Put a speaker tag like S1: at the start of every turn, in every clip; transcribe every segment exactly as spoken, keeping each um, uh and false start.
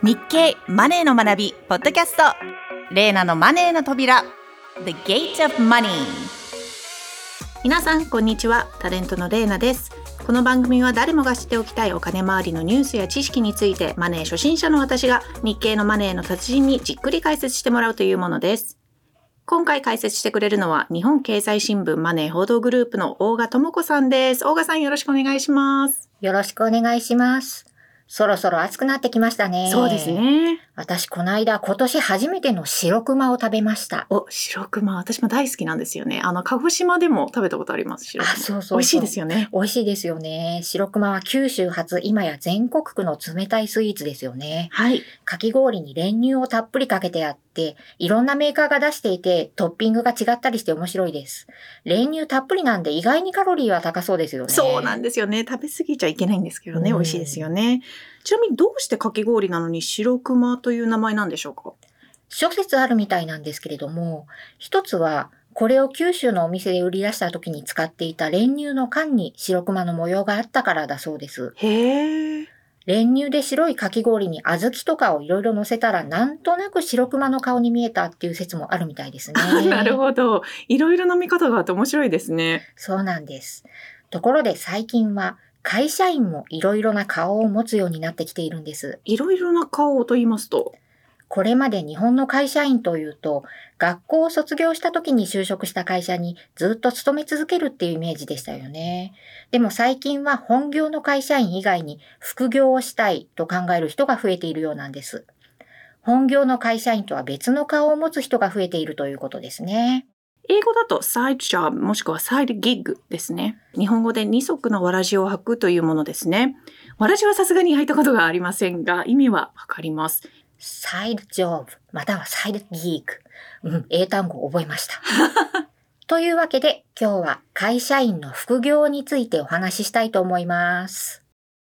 S1: 日経マネーの学びポッドキャスト、レイナのマネーの扉 The Gate of Money。 皆さんこんにちは、タレントのレイナです。この番組は誰もが知っておきたいお金周りのニュースや知識について、マネー初心者の私が日経のマネーの達人にじっくり解説してもらうというものです。今回解説してくれるのは日本経済新聞マネー報道グループの大賀智子さんです。大賀さん、よろしくお願いします。
S2: よろしくお願いします。そろそろ暑くなってきましたね。
S1: そうですね。
S2: 私この間今年初めての白熊を食べました。
S1: お、白熊、私も大好きなんですよね。あの鹿児島でも食べたことあります。白熊。
S2: あ、そうそうそう。
S1: 美味しいですよね。
S2: 美味しいですよね。白熊は九州発、今や全国区の冷たいスイーツですよね。
S1: はい。
S2: かき氷に練乳をたっぷりかけてあって、いろんなメーカーが出していて、トッピングが違ったりして面白いです。練乳たっぷりなんで意外にカロリーは高そうですよね。
S1: そうなんですよね。食べ過ぎちゃいけないんですけどね。美味しいですよね。ちなみにどうしてかき氷なのに白熊という名前なんでしょうか？
S2: 諸説あるみたいなんですけれども、一つはこれを九州のお店で売り出した時に使っていた練乳の缶に白熊の模様があったからだそうです。
S1: へー。
S2: 練乳で白いかき氷に小豆とかをいろいろ乗せたら、なんとなく白熊の顔に見えたっていう説もあるみたいですね。
S1: なるほど。いろいろな見方があって面白いですね。
S2: そうなんです。ところで最近は会社員もいろいろな顔を持つようになってきているんです。
S1: いろいろな顔と言いますと？
S2: これまで日本の会社員というと、学校を卒業した時に就職した会社にずっと勤め続けるっていうイメージでしたよね。でも最近は本業の会社員以外に副業をしたいと考える人が増えているようなんです。本業の会社員とは別の顔を持つ人が増えているということですね。
S1: 英語だと side job もしくは side gig ですね。日本語で二足のわらじを履くというものですね。わらじはさすがに履いたことがありませんが、意味はわかります。
S2: サイドジョブ、またはサイドギーク。うん、英単語を覚えました。というわけで、今日は会社員の副業についてお話ししたいと思います。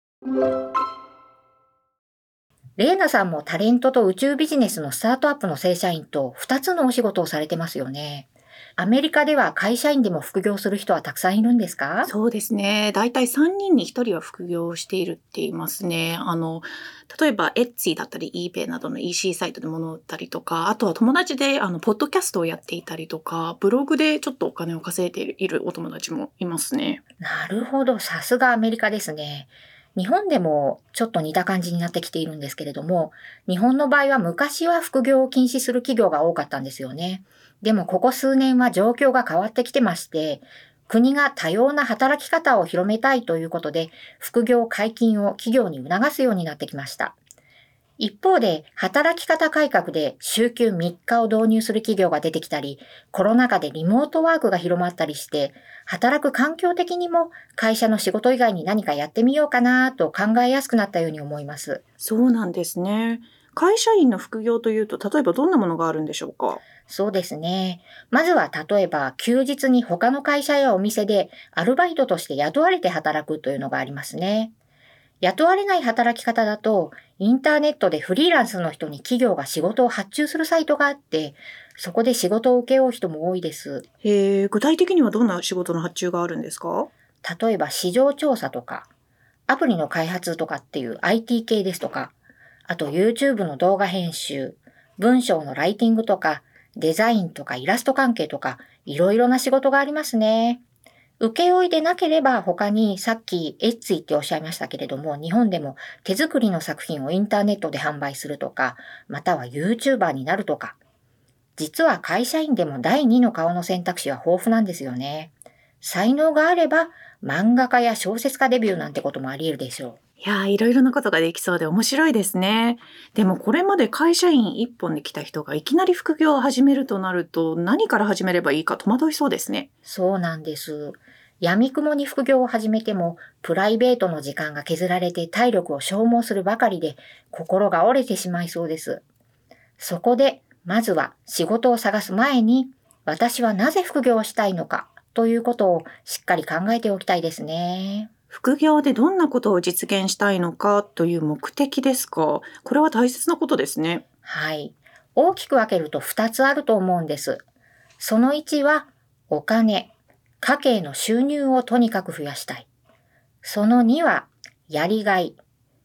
S2: レイナさんもタレントと宇宙ビジネスのスタートアップの正社員とふたつのお仕事をされてますよね。アメリカでは会社員でも副業する人はたくさんいるんですか？
S1: そうですね。だいたいさんにんにひとりは副業をしているって言いますね。あの、例えば Etsy だったり eBay などの イーシー サイトで物を売ったりとか、あとは友達であのポッドキャストをやっていたりとか、ブログでちょっとお金を稼いでいる、いるお友達もいますね。
S2: なるほど。さすがアメリカですね。日本でもちょっと似た感じになってきているんですけれども、日本の場合は昔は副業を禁止する企業が多かったんですよね。でもここ数年は状況が変わってきてまして、国が多様な働き方を広めたいということで、副業解禁を企業に促すようになってきました。一方で、働き方改革で週休みっかを導入する企業が出てきたり、コロナ禍でリモートワークが広まったりして、働く環境的にも会社の仕事以外に何かやってみようかなと考えやすくなったように思います。
S1: そうなんですね。会社員の副業というと、例えばどんなものがあるんでしょうか？
S2: そうですね。まずは例えば休日に他の会社やお店でアルバイトとして雇われて働くというのがありますね。雇われない働き方だと、インターネットでフリーランスの人に企業が仕事を発注するサイトがあって、そこで仕事を請け負う人も多いです。
S1: へえ、具体的にはどんな仕事の発注があるんですか？
S2: 例えば市場調査とか、アプリの開発とかっていう アイティー 系ですとか、あと YouTube の動画編集、文章のライティングとか、デザインとかイラスト関係とか、いろいろな仕事がありますね。請負でなければ他にさっきエッツィっておっしゃいましたけれども、日本でも手作りの作品をインターネットで販売するとか、または YouTuber になるとか。実は会社員でも第二の顔の選択肢は豊富なんですよね。才能があれば漫画家や小説家デビューなんてこともあり得るでしょう。
S1: いやー、いろいろなことができそうで面白いですね。でもこれまで会社員一本で来た人がいきなり副業を始めるとなると、何から始めればいいか戸惑いそうですね。
S2: そうなんです。闇雲に副業を始めても、プライベートの時間が削られて体力を消耗するばかりで、心が折れてしまいそうです。そこで、まずは仕事を探す前に、私はなぜ副業をしたいのかということをしっかり考えておきたいですね。
S1: 副業でどんなことを実現したいのかという目的ですか。これは大切なことですね。
S2: はい。大きく分けるとふたつあると思うんです。そのいちは、お金。家計の収入をとにかく増やしたい。そのには、やりがい。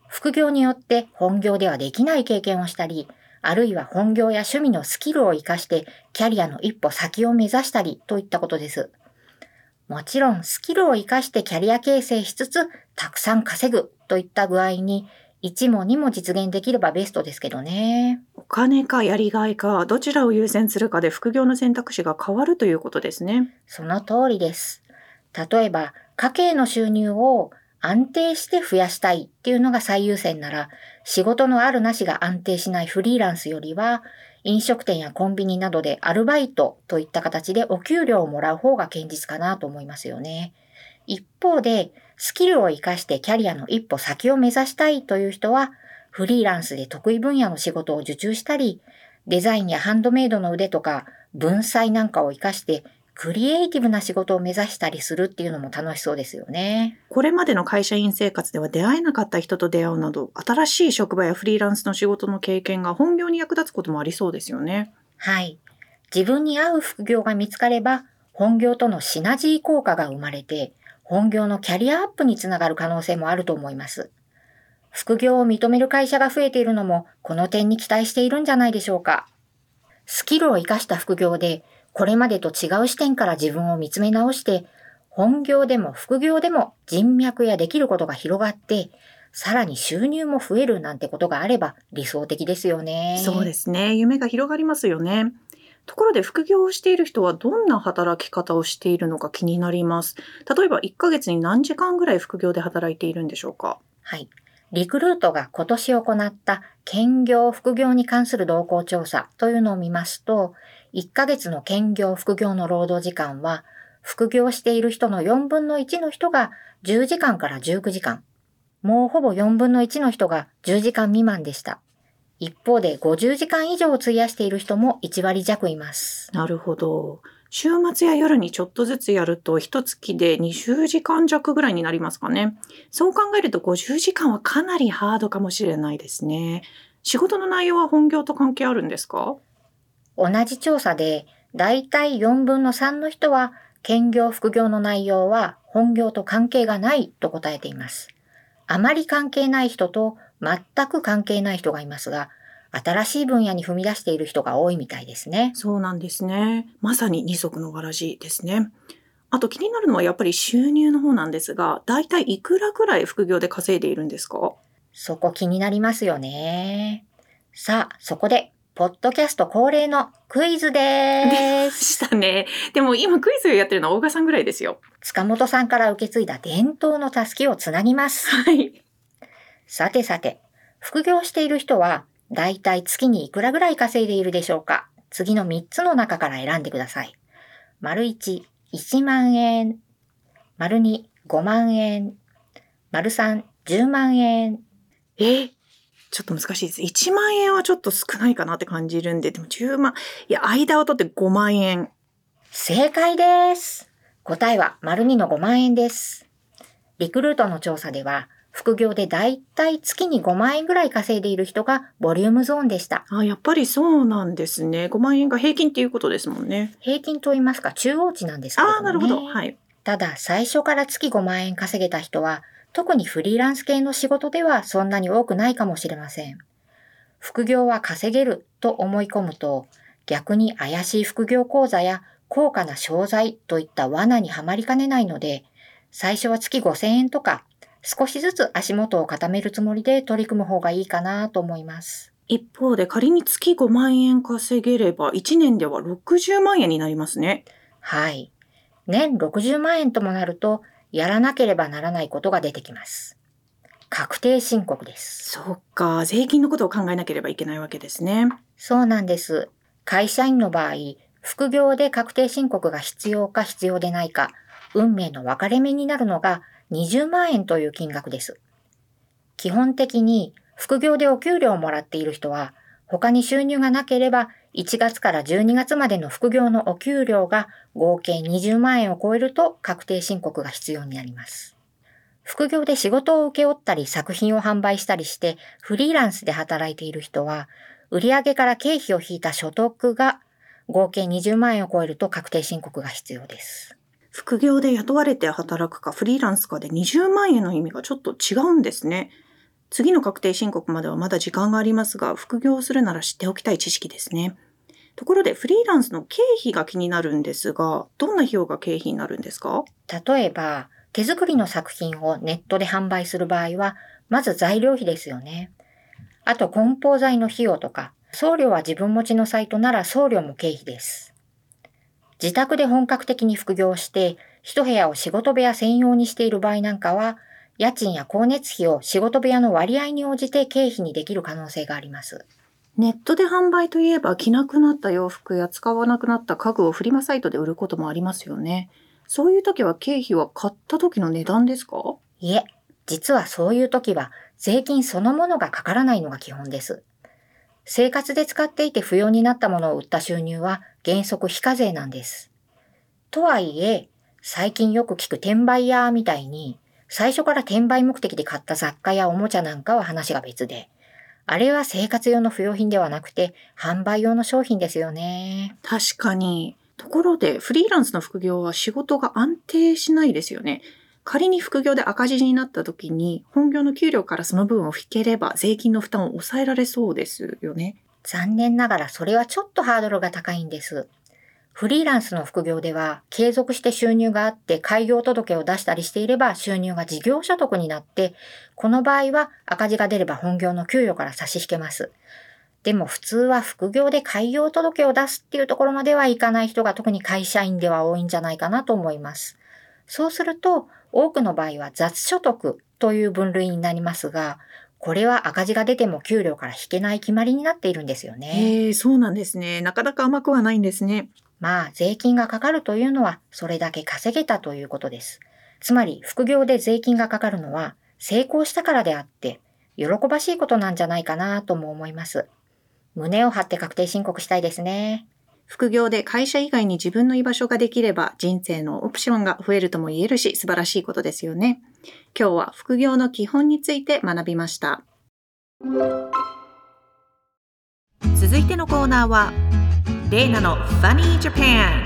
S2: 副業によって本業ではできない経験をしたり、あるいは本業や趣味のスキルを活かしてキャリアの一歩先を目指したりといったことです。もちろんスキルを活かしてキャリア形成しつつたくさん稼ぐといった具合にいちもにも実現できればベストですけどね。
S1: お金かやりがいか、どちらを優先するかで副業の選択肢が変わるということですね。
S2: その通りです。例えば家計の収入を安定して増やしたいっていうのが最優先なら、仕事のあるなしが安定しないフリーランスよりは、飲食店やコンビニなどでアルバイトといった形でお給料をもらう方が堅実かなと思いますよね。一方で、スキルを活かしてキャリアの一歩先を目指したいという人は、フリーランスで得意分野の仕事を受注したり、デザインやハンドメイドの腕とか文才なんかを活かしてクリエイティブな仕事を目指したりするっていうのも楽しそうですよね。
S1: これまでの会社員生活では出会えなかった人と出会うなど、新しい職場やフリーランスの仕事の経験が本業に役立つこともありそうですよね。
S2: はい。自分に合う副業が見つかれば、本業とのシナジー効果が生まれて、本業のキャリアアップにつながる可能性もあると思います。副業を認める会社が増えているのも、この点に期待しているんじゃないでしょうか。スキルを活かした副業で、これまでと違う視点から自分を見つめ直して、本業でも副業でも人脈やできることが広がって、さらに収入も増えるなんてことがあれば理想的ですよね。
S1: そうですね。夢が広がりますよね。ところで副業をしている人はどんな働き方をしているのか気になります。例えばいっかげつに何時間ぐらい副業で働いているんでしょうか？
S2: はい。リクルートが今年行った兼業副業に関する動向調査というのを見ますと、いっかげつの兼業副業の労働時間は、副業している人のよんぶんのいちの人がじゅうじかんからじゅうくじかん、もうほぼよんぶんのいちの人がじゅうじかん未満でした。一方でごじゅうじかん以上を費やしている人もいちわりじゃくいます。
S1: なるほど。週末や夜にちょっとずつやると一月でにじゅうじかん弱ぐらいになりますかね。そう考えるとごじゅうじかんはかなりハードかもしれないですね。仕事の内容は本業と関係あるんですか？
S2: 同じ調査でだいたいよんぶんのさんの人は兼業副業の内容は本業と関係がないと答えています。あまり関係ない人と全く関係ない人がいますが、新しい分野に踏み出している人が多いみたいですね。
S1: そうなんですね。まさに二足のわらじですね。あと気になるのはやっぱり収入の方なんですが、だいたいいくらぐらい副業で稼いでいるんですか？
S2: そこ気になりますよね。さあ、そこで、ポッドキャスト恒例のクイズです。
S1: したね。でも今クイズをやってるのは大賀さんぐらいですよ。
S2: 塚本さんから受け継いだ伝統のたすきをつなぎます。
S1: はい。
S2: さてさて、副業している人は、だいたい月にいくらぐらい稼いでいるでしょうか？次のみっつの中から選んでください。丸いち、いちまんえん。丸に、ごまんえん。丸さん、じゅうまんえん。
S1: えちょっと難しいです。いちまんえんはちょっと少ないかなって感じるんで、でもじゅうまん、いや、間を取ってごまんえん。
S2: 正解です。答えは丸にのごまんえんです。リクルートの調査では、副業でだいたい月にごまんえんぐらい稼いでいる人がボリュームゾーンでした。
S1: あ、やっぱりそうなんですね。ごまんえんが平均っていうことですもんね。
S2: 平均と言いますか中央値なんですけれどもね。
S1: ああ、なるほど。はい。
S2: ただ最初から月ごまんえん稼げた人は、特にフリーランス系の仕事ではそんなに多くないかもしれません。副業は稼げると思い込むと、逆に怪しい副業講座や高価な商材といった罠にはまりかねないので、最初は月ごせんえんとか、少しずつ足元を固めるつもりで取り組む方がいいかなと思います。
S1: 一方で仮に月ごまんえん稼げればいちねんではろくじゅうまんえんになりますね。
S2: はい。年ろくじゅうまんえんともなると、やらなければならないことが出てきます。確定申告です。
S1: そっか、税金のことを考えなければいけないわけですね。
S2: そうなんです。会社員の場合、副業で確定申告が必要か必要でないか、運命の分かれ目になるのがにじゅうまんえんという金額です。基本的に副業でお給料をもらっている人は、他に収入がなければいちがつからじゅうにがつまでの副業のお給料が合計にじゅうまんえんを超えると確定申告が必要になります。副業で仕事を請け負ったり作品を販売したりしてフリーランスで働いている人は、売上から経費を引いた所得が合計にじゅうまんえんを超えると確定申告が必要です。
S1: 副業で雇われて働くかフリーランスかでにじゅうまんえんの意味がちょっと違うんですね。 次の確定申告まではまだ時間がありますが、副業をするなら知っておきたい知識ですね。ところでフリーランスの経費が気になるんですが、どんな費用が経費になるんですか？
S2: 例えば、手作りの作品をネットで販売する場合は、まず材料費ですよね。あと梱包材の費用とか、送料は自分持ちのサイトなら送料も経費です。自宅で本格的に副業して、一部屋を仕事部屋専用にしている場合なんかは、家賃や光熱費を仕事部屋の割合に応じて経費にできる可能性があります。
S1: ネットで販売といえば、着なくなった洋服や使わなくなった家具をフリマサイトで売ることもありますよね。そういう時は経費は買った時の値段ですか？
S2: いえ、実はそういう時は税金そのものがかからないのが基本です。生活で使っていて不要になったものを売った収入は原則非課税なんです。とはいえ、最近よく聞く転売屋みたいに、最初から転売目的で買った雑貨やおもちゃなんかは話が別で、あれは生活用の不用品ではなくて販売用の商品ですよね。
S1: 確かに。ところで、フリーランスの副業は仕事が安定しないですよね。仮に副業で赤字になった時に、本業の給料からその分を引ければ税金の負担を抑えられそうですよね。
S2: 残念ながらそれはちょっとハードルが高いんです。フリーランスの副業では継続して収入があって開業届を出したりしていれば収入が事業所得になって、この場合は赤字が出れば本業の給与から差し引けます。でも普通は副業で開業届を出すっていうところまではいかない人が特に会社員では多いんじゃないかなと思います。そうすると多くの場合は雑所得という分類になりますが、これは赤字が出ても給料から引けない決まりになっているんですよね。
S1: へえ、そうなんですね。なかなか甘くはないんですね。
S2: まあ、税金がかかるというのは、それだけ稼げたということです。つまり、副業で税金がかかるのは、成功したからであって、喜ばしいことなんじゃないかなとも思います。胸を張って確定申告したいですね。
S1: 副業で会社以外に自分の居場所ができれば、人生のオプションが増えるとも言えるし、素晴らしいことですよね。今日は副業の基本について学びました。続いてのコーナーは、レイナの Funny Japan。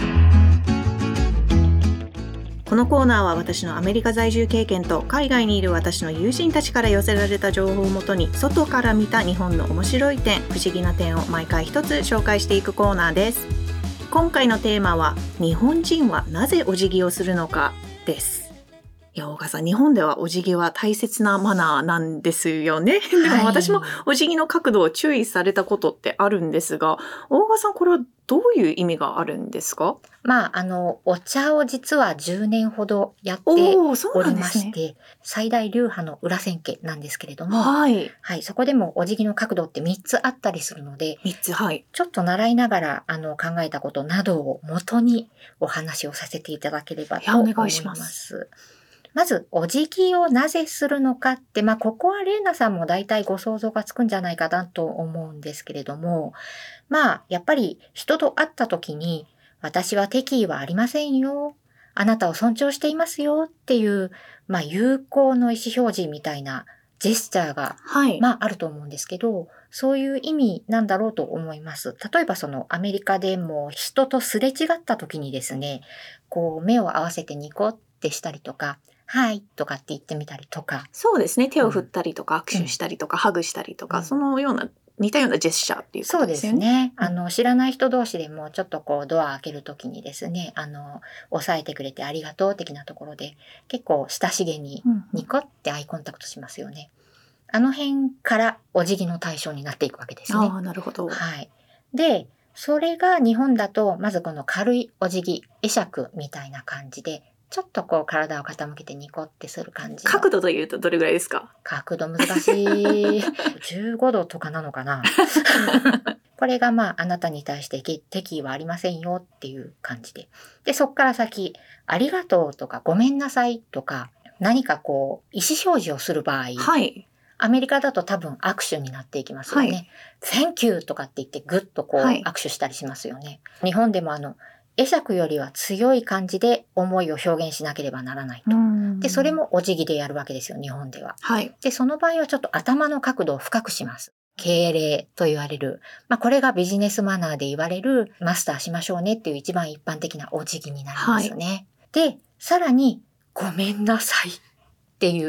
S1: このコーナーは私のアメリカ在住経験と海外にいる私の友人たちから寄せられた情報をもとに、外から見た日本の面白い点、不思議な点を毎回一つ紹介していくコーナーです。今回のテーマは、日本人はなぜお辞儀をするのかです。いや、大川さん、日本ではお辞儀は大切なマナーなんですよね。でも私もお辞儀の角度を注意されたことってあるんですが、大川さん、これはどういう意味があるんですか？
S2: まあ、あの、お茶を実はじゅうねんほどやっておりまして、ね、最大流派の裏千家なんですけれども、
S1: はい。
S2: はい、そこでもお辞儀の角度ってみっつあったりするので、
S1: みっつ、はい。
S2: ちょっと習いながらあの考えたことなどを元にお話をさせていただければと思います。お願いします。まず、お辞儀をなぜするのかって、まあ、ここはレイナさんも大体ご想像がつくんじゃないかなと思うんですけれども、まあ、やっぱり人と会った時に、私は敵意はありませんよ。あなたを尊重していますよっていう、まあ、友好の意思表示みたいなジェスチャーが、はい、まあ、あると思うんですけど、そういう意味なんだろうと思います。例えばそのアメリカでも人とすれ違った時にですね、こう目を合わせてニコってしたりとか、はいとかって言ってみたりとか。
S1: そうですね。手を振ったりとか、うん、握手したりとか、ハグしたりとか、うん、そのような似たようなジェスチャーっていうことですよね。
S2: そうですね。あの、知らない人同士でもちょっとこうドア開けるときにですね、あの、押さえてくれてありがとう的なところで、結構親しげにニコってアイコンタクトしますよね。うんうん、あの辺からお辞儀の対象になっていくわけですね。
S1: ああ、なるほど。
S2: はい。で、それが日本だと、まずこの軽いお辞儀、会釈みたいな感じで、ちょっとこう体を傾けてニコってする感じ。
S1: 角度というとどれぐらいですか？
S2: 角度難しい。じゅうごどとかなのかな。これがまああなたに対して敵意はありませんよっていう感じで。で、そっから先、ありがとうとかごめんなさいとか、何かこう意思表示をする場合。
S1: はい。
S2: アメリカだと多分握手になっていきますよね。はい、Thank you とかって言ってグッとこう握手したりしますよね。はい、日本でもあの、会釈よりは強い感じで思いを表現しなければならないと。で、それもお辞儀でやるわけですよ、日本では。
S1: はい。
S2: で、その場合はちょっと頭の角度を深くします。敬礼と言われる。まあ、これがビジネスマナーで言われるマスターしましょうねっていう一番一般的なお辞儀になりますね。はい、で、さらに、ごめんなさいっていう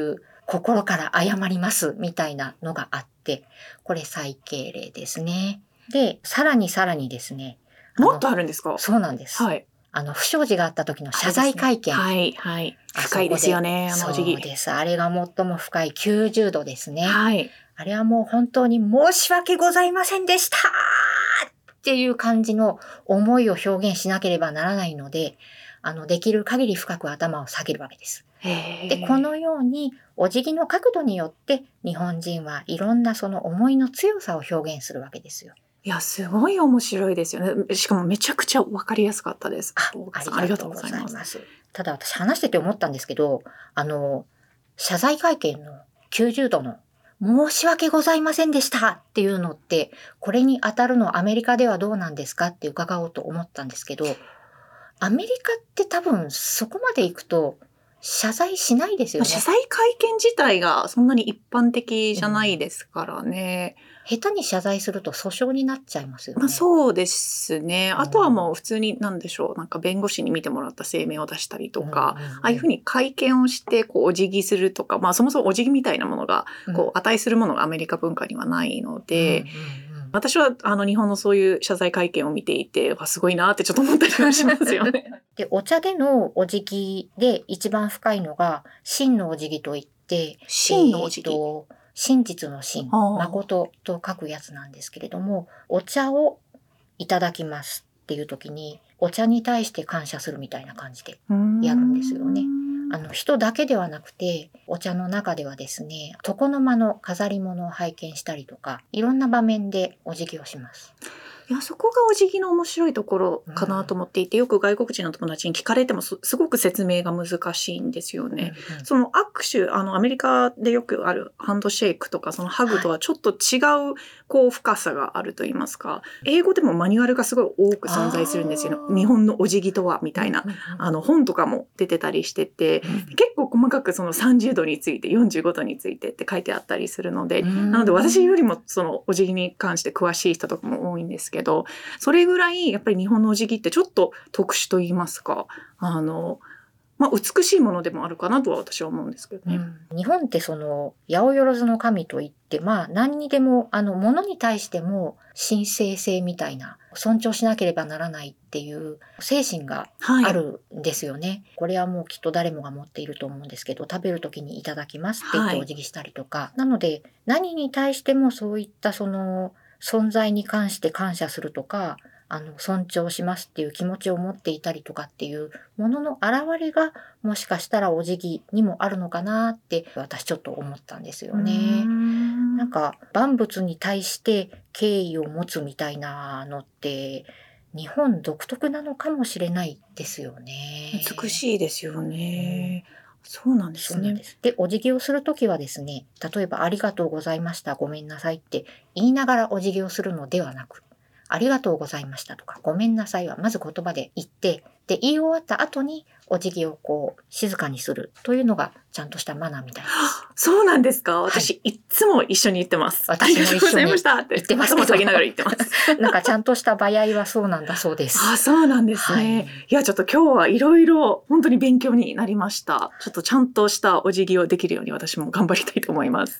S2: 心から謝りますみたいなのがあって、これ最敬礼ですね。で、さらにさらにですね。
S1: もっとあるんですか？
S2: そうなんです。
S1: はい。
S2: あの、不祥事があった時の謝罪会見。
S1: はい、はい。深いですよね、あのお辞儀。
S2: そうです。あれが最も深いきゅうじゅうどですね。
S1: はい。
S2: あれはもう本当に申し訳ございませんでしたっていう感じの思いを表現しなければならないので、あの、できる限り深く頭を下げるわけです。で、このようにお辞儀の角度によって日本人はいろんなその思いの強さを表現するわけですよ。
S1: いや、すごい面白いですよね。しかもめちゃくちゃわかりやすかったです。
S2: あ、ありがとうございます。ただ私話してて思ったんですけど、あの、謝罪会見のきゅうじゅうどの申し訳ございませんでしたっていうのって、これに当たるのアメリカではどうなんですかって伺おうと思ったんですけど、アメリカって多分そこまで行くと謝罪しないですよね。
S1: 謝罪会見自体がそんなに一般的じゃないですからね。
S2: うん下手に謝罪すると訴訟になっちゃいますよね。
S1: まあ、そうですね。あとはもう普通に何でしょう。なんか弁護士に見てもらった声明を出したりとか、うんうんうん、ああいうふうに会見をしてこうお辞儀するとか、まあそもそもお辞儀みたいなものがこう値するものがアメリカ文化にはないので、うんうんうん、私はあの日本のそういう謝罪会見を見ていて、すごいなってちょっと思ったりはしますよね。
S2: で、お茶でのお辞儀で一番深いのが真のお辞儀といって、
S1: 真のお辞儀。
S2: えー真実の真、誠と書くやつなんですけれども、お茶をいただきますっていう時に、お茶に対して感謝するみたいな感じでやるんですよね。あの、人だけではなくて、お茶の中ではですね、床の間の飾り物を拝見したりとか、いろんな場面でお辞儀をします。
S1: いや、そこがお辞儀の面白いところかなと思っていて、うん、よく外国人の友達に聞かれても す, すごく説明が難しいんですよね。うんうん、その握手、あのアメリカでよくあるハンドシェイクとかそのハグとはちょっと違う、こう深さがあると言いますか、英語でもマニュアルがすごい多く存在するんですよ。日本のお辞儀とはみたいな、うんうんうん、あの本とかも出てたりしてて、うん、結構細かくそのさんじゅうどについてよんじゅうごどについてって書いてあったりするので、うん、なので私よりもそのお辞儀に関して詳しい人とかも多いんですけど、それぐらいやっぱり日本のお辞儀ってちょっと特殊と言いますか、あの、まあ、美しいものでもあるかなとは私は思うんですけどね。
S2: うん、日本ってその八百万の神といって、まあ何にでもあの物に対しても神聖性みたいな尊重しなければならないっていう精神があるんですよね。はい、これはもうきっと誰もが持っていると思うんですけど、食べる時にいただきますって言ってお辞儀したりとか、はい、なので何に対してもそういったその存在に関して感謝するとか、あの尊重しますっていう気持ちを持っていたりとかっていうものの現れがもしかしたらお辞儀にもあるのかなって私ちょっと思ったんですよね。んなんか万物に対して敬意を持つみたいなのって日本独特なのかもしれないですよね。
S1: 美しいですよね。うんそうなんですね。そうなんです。
S2: で、お辞儀をするときはですね、例えばありがとうございました、ごめんなさいって言いながらお辞儀をするのではなく、ありがとうございましたとか、ごめんなさいはまず言葉で言って、で、言い終わった後にお辞儀をこう静かにするというのがちゃんとしたマナーみたいです。
S1: そうなんですか？私、はい、いつも一緒に言ってます。
S2: 私も一緒に言ってますけど。
S1: 頭下げながら言ってます。
S2: なんかちゃんとした場合はそうなんだそうです。
S1: あ、そうなんですね。はい、いや、ちょっと今日はいろいろ本当に勉強になりました。ちょっとちゃんとしたお辞儀をできるように私も頑張りたいと思います。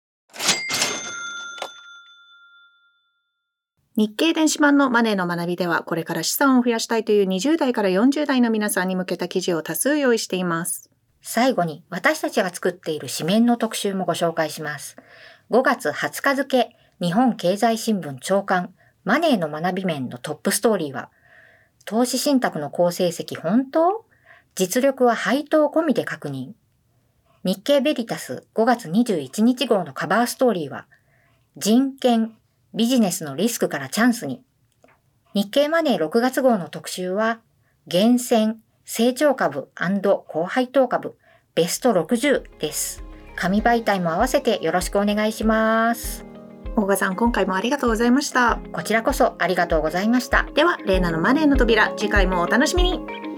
S1: 日経電子版のマネーの学びでは、これから資産を増やしたいというにじゅう代からよんじゅう代の皆さんに向けた記事を多数用意しています。
S2: 最後に私たちが作っている紙面の特集もご紹介します。ごがつはつか付、日本経済新聞朝刊マネーの学び面のトップストーリーは、投資信託の好成績本当？実力は配当込みで確認。日経ベリタスごがつにじゅういちにち号のカバーストーリーは、人権、ビジネスのリスクからチャンスに。日経マネーろくがつ号の特集は、厳選、成長株&高配当株、ベストろくじゅうです。紙媒体も合わせてよろしくお願いします。
S1: 大賀さん、今回もありがとうございました。
S2: こちらこそありがとうございました。
S1: では、レイナのマネーの扉、次回もお楽しみに。